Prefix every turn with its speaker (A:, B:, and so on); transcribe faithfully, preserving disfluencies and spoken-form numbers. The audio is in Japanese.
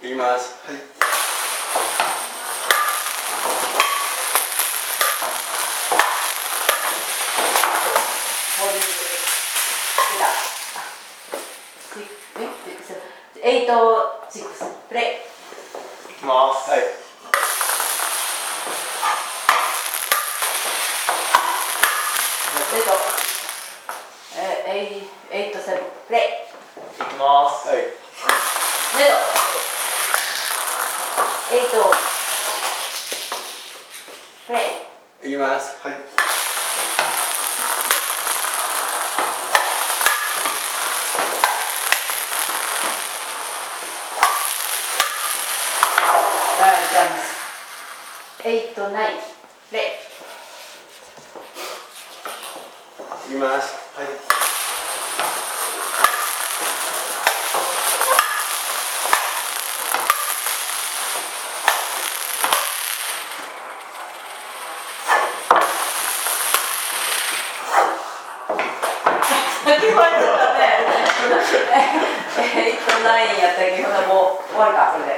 A: いきます。
B: はい。
C: エイトシックスプレイ。
B: いきます。
A: はい。
C: レッド。えー、エイトセブンプレイ。
B: いきます。
A: はい。
C: レッド。エイトプレイ。
A: いきます。
B: はい。
C: エイトナインプレイ。
A: いきます。
B: はい。
C: 先ほどだね。エイトナインやったけどもう終わりかそれで。